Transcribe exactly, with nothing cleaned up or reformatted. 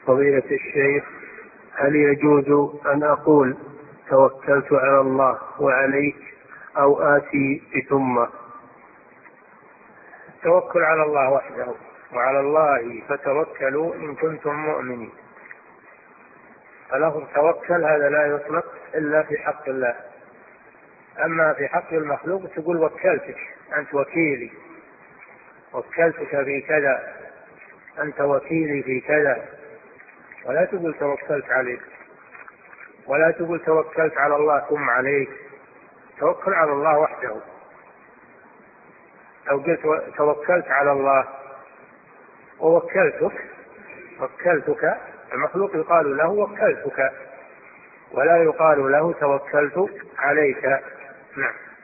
فضيلة الشيخ، هل يجوز أن أقول توكلت على الله وعليك أو آتي بثم؟ التوكل على الله وحده، وعلى الله فتوكلوا إن كنتم مؤمنين. فلفظ توكل هذا لا يطلق إلا في حق الله، أما في حق المخلوق تقول وكلتك، أنت وكيلي، وكلتك في كذا، أنت وكيلي في كذا، ولا تقول توكلت عليك، ولا تقول توكلت على الله ثم عليك. توكل على الله وحده. لو قلت توكلت على الله ووكلتك، وكلتك، المخلوق يقال له وكلتك، ولا يقال له توكلت عليك. نعم.